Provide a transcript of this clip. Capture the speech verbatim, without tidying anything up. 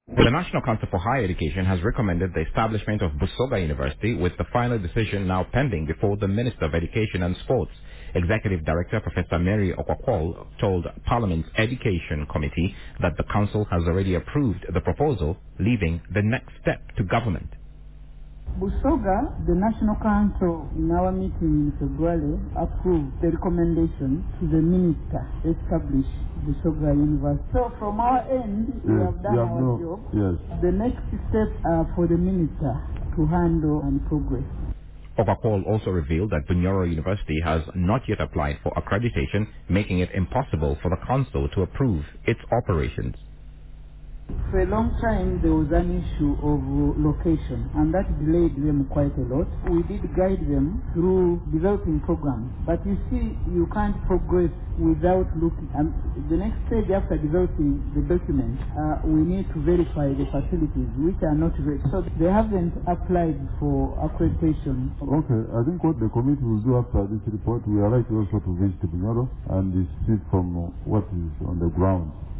The National Council for Higher Education has recommended the establishment of Busoga University, with the final decision now pending before the Minister of Education and Sports. Executive Director Professor Mary Okwakwal told Parliament's Education Committee that the Council has already approved the proposal, leaving the next step to government. Busoga, the National Council, in our meeting in February, approved the recommendation to the minister to establish Busoga University. So from our end, we Yes, have we done have our no, job. yes. The next step are for the minister to handle and progress. Okwakwal also revealed that Bunyoro University has not yet applied for accreditation, making it impossible for the Council to approve its operations. For a long time, there was an issue of uh, location, and that delayed them quite a lot. We did guide them through developing programs, but you see, you can't progress without looking. And the next stage after developing the document, uh, we need to verify the facilities, which are not ready. So they haven't applied for accreditation. Okay, I think what the committee will do after this report, we are likely also to visit Bunyoro and see from uh, what is on the ground.